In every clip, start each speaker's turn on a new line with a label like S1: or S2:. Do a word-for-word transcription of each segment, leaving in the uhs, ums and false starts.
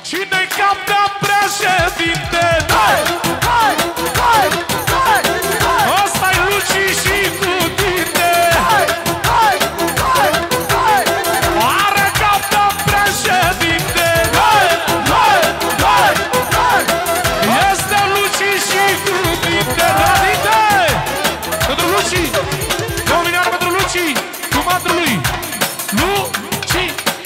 S1: Cine-i cap de președinte?
S2: Hai, hai, hai, hai, hai.
S1: Ăsta-i Luci și cu tine.
S2: Hai, hai, hai, hai.
S1: Are cap de președinte.
S2: Hai, hai, hai, hai.
S1: Este Luci și cu tine. Radite! Pentru Luci! Două milioane pentru Luci! Comandul lui! Luci!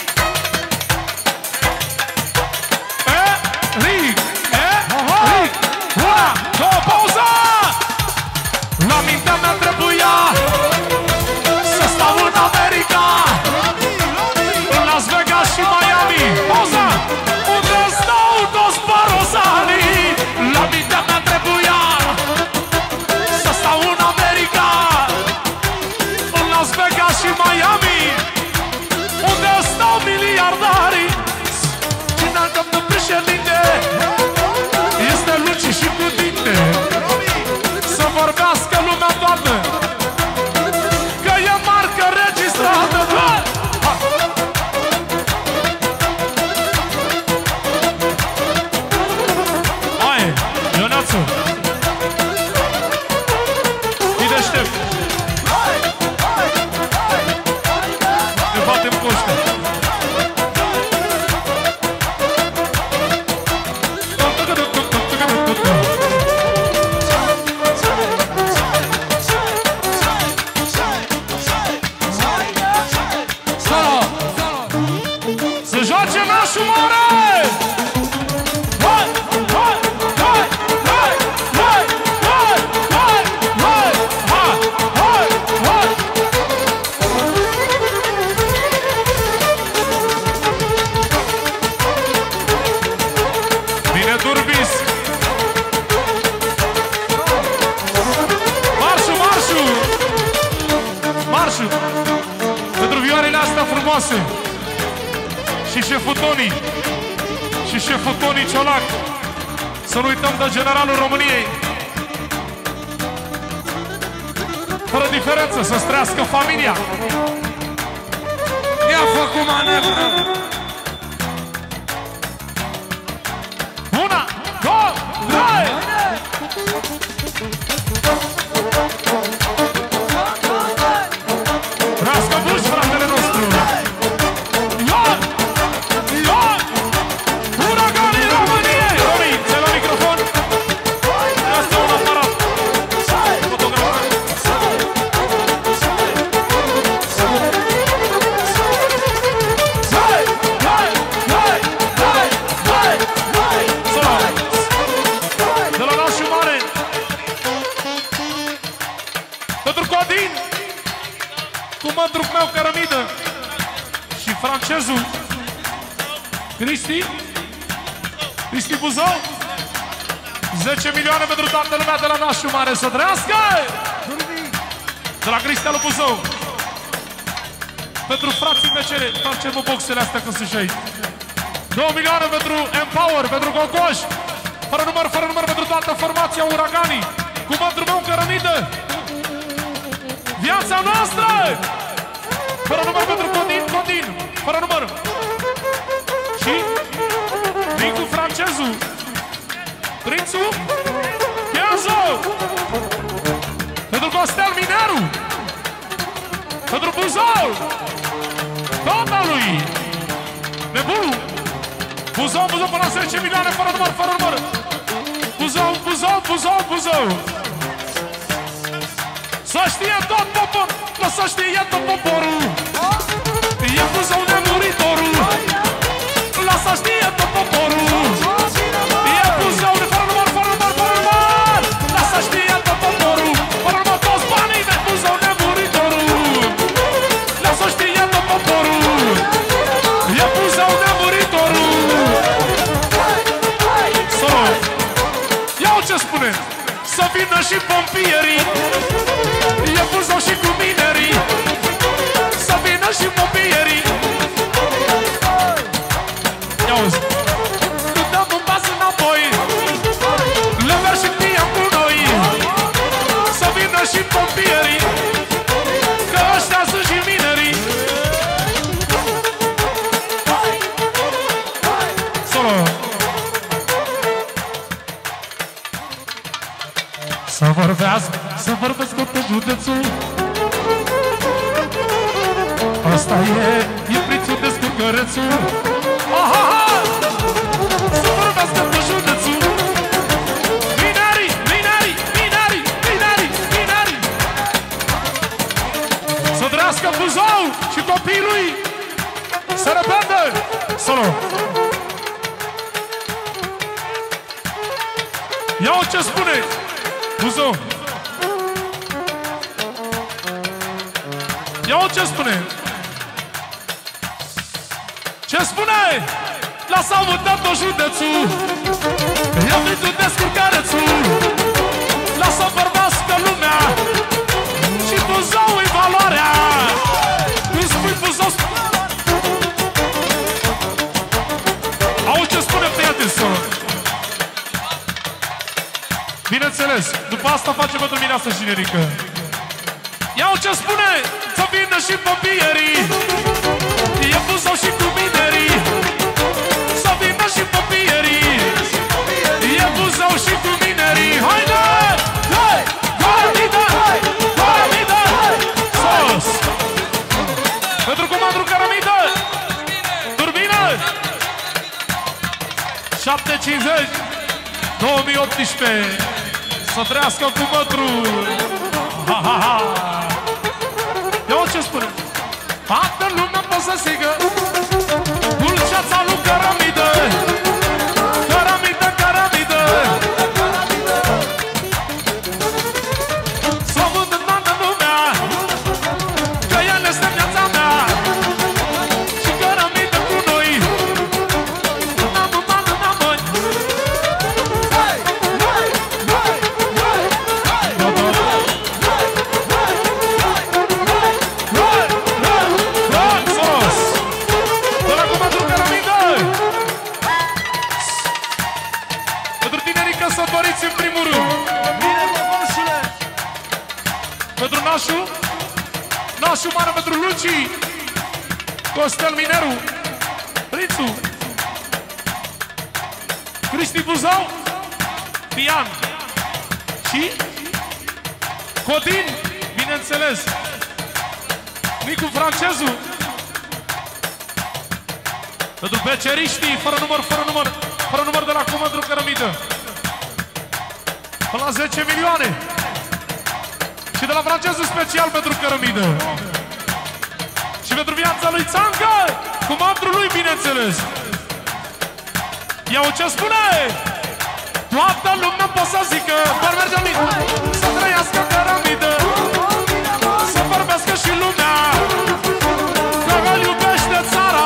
S1: Eric! Eric! Una! Două! Pauză! La mintea mea trebuia să stau în America, în Las Vegas și Miami. Pauză! Unde stau toți barosanii. La mintea mea trebuia să stau în America, în Las Vegas și Miami, unde stau miliardarii. Cine al cap de președinte? Este Luci și cu tine. Să vorbească lumea toată că e marcă registrată. Hai, Ionațu, fii deștept. Ne batem cu ăștia. Să joace nașul mare! Hai, hai, hai, hai, hai, hai, hai, hai, hai, hai, hai. Bine Turbis! Marșul, marșul! Marșul! Pentru vioarele astea frumoase! Și șeful Toni, și șeful Toni Ciolac. Să nu uităm de generalul României. Fără diferență, să-ți trăiască familia. Ia făcut manevră. Una, două, trei. Trăiască Buci, fratele nostru. Mândruc meu cărămidă și francezul Cristi Cristi Buzău. Zece milioane pentru toată lumea de la nașul mare. Să trăiască! De la Cristianu Buzău. Pentru frații pe cele, facem boxele astea când sunt și aici. Două milioane pentru Empower, pentru Gogoș. Fără număr, fără număr pentru toată formația Uraganii. Cu mândru meu cărămidă. Viața noastră! Fără număr pentru Codin, Codin, fără număr. Și vin cu francezul Prințul Chiazo. Pentru Costel Mineru. Pentru Buzău. Tata lui Nebulu. Buzău, Buzău până la zece milioane, fără număr, fără număr. Buzău, Buzău, Buzău, Buzău. Să știe tot popor, o să știe tot poporul. E Buzău nemuritorul. Lasă știe tot poporul. E Buzău de fără număr, fără număr, fără număr. Lasă știe tot poporul. Fără număr toți banii de Buzău nemuritorul. Lasă știe tot poporul. E Buzău nemuritorul. Solo, iau ce spune. Să vină și pompierii. E Buzău și cu minerii. Să vină și pompierii. Ia-uzi. Nu dăm un pas înapoi. Le merg și tiam cu noi. Să vină și pompierii. Că ăștia sunt și minerii. Solo. Să vorbească, să vorbească tot județul. Asta e, e prițul de scurcărețul. Aha, ha! Să vorbească tot județul. Minarii, minarii, minarii, minarii, minarii. Să trăiască Buzău și copiii lui. Să repede! Solo! Ia-o ce spune! Buzău! Ia-o ce spune! Ce spune? Lasă mutat tot județul. Ia vitul descurcarețul. Lasă vorbească lumea. Și Buzău-i valoarea. Când spui Buzău, auzi ce spune prieten solo. Bineînțeles, după asta facem pentru mireasă și Nerică. Iau ce spune, să vină și popierii. E Buzău și cu minerii. Să vină și popierii. E Buzău și cu minerii. Haide! Hai! Caramidă! Caramidă! Sos! Pentru comandul Caramidă! Turbină! șapte cincizeci două mii optsprezece. Să trăiască cu mătru. Ha, ha, ha. Ia-o ce spune. Toată lumea poate să sigă dulceața lui Caramidă. Caramidă, Caramidă. S-o vândă toată lumea că el este viața mea. Și Caramidă cu noi. N-am, n-am, n-am, măi. Sărbăriți în primul rând.
S2: Bine, băbășule!
S1: Pentru nașul, nașul mare pentru Luci, Costel Mineru, Prințu, Cristi Buzău, Pian și Codin, bineînțeles, Nicu Francezu, pentru beceriștii, fără număr, fără număr, fără număr de la comandul Caramidă. Până la zece milioane. Și de la francezul special pentru Caramidă. Și pentru viața lui Țancă, cu mantru lui, bineînțeles. Ia-o ce spune! Toată lumea poate să zică, doar merge în mine, să trăiască Caramidă, să vorbească și lumea, că îl iubește țara.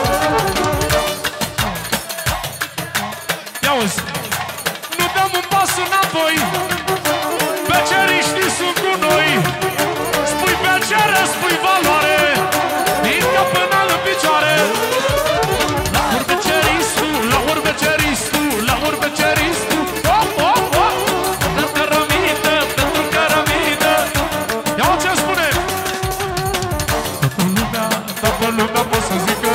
S1: Ia-o-zi! Nu dăm un pas înapoi. Beceriștii sunt cu noi. Spui becere, spui valoare. Din cap până în picioare. La urbeceristul, la urbeceristul, la urbeceristul. Oh, oh, oh. Pentru Caramidă, pentru Caramidă. Ia-o ce spune. Toată lumea, toată lumea pot să zică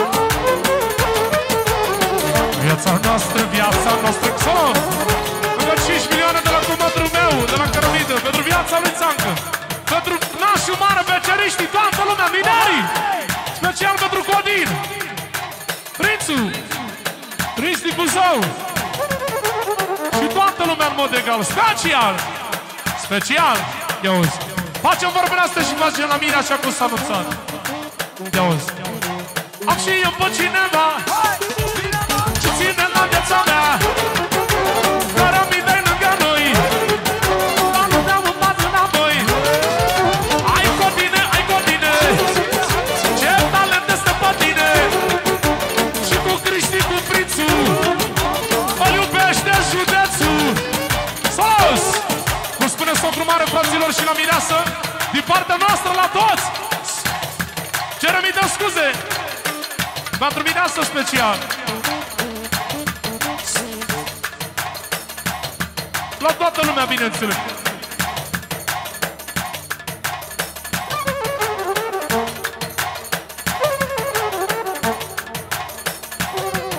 S1: viața noastră, viața noastră. Son! Încă cinci milioane de la comandul meu, de la Caramidă, pentru viața lui Țancă, pentru nașul mare, beceriștii, toată lumea, minarii, special pentru Codin, Prințu, Cristi Buzău și toată lumea în mod egal, special, special, ia-uzi, facem vorbele astea și facem la mine așa cum s-a anunțat, ia-uzi, am și eu pe cineva ce ține la viața mea. Caramidă-i lângă noi. Dar nu ne-am mutat înapoi. Ai Codine, ai Codine, ce talent este pe tine. Și cu Cristi, cu Prințu, îl iubește județul. Sos! Cum spune socru mare, fraților, și la mireasă, din partea noastră la toți. Cerem mii de scuze pentru mireasă special. La toată lumea, bineînțeles.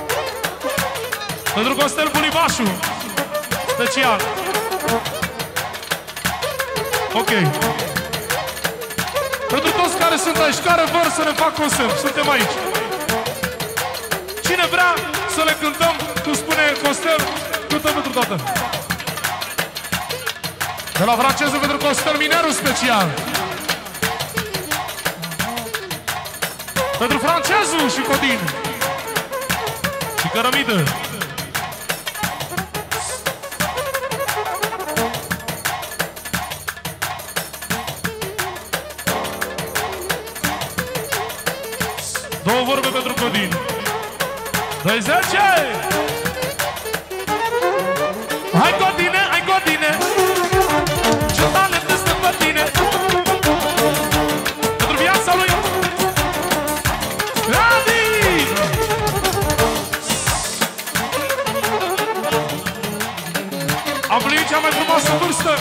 S1: Pentru Costel Bulibașu, special. Ok. Pentru toți care sunt aici, care vor să ne fac concert, suntem aici. Cine vrea să le cântăm, cum spune Costel, cântăm pentru toată. De la franceză pentru Costel Mineru special. Pentru francezul și Codin. Și Cărămidă. Două vorbe pentru Codin. Doi zece! Hai Codine, hai Codine! Ce talent este pe tine! Pentru viața lui Adi! Am plinit cea mai frumoasă vârstă.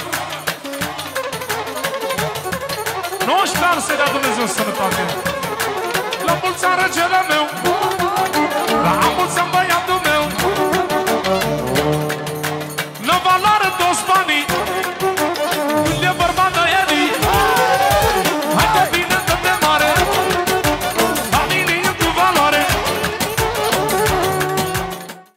S1: nouăsprezece ani să-i dea Dumnezeu sănătate. La mulți ani, regele meu. La mulți ani,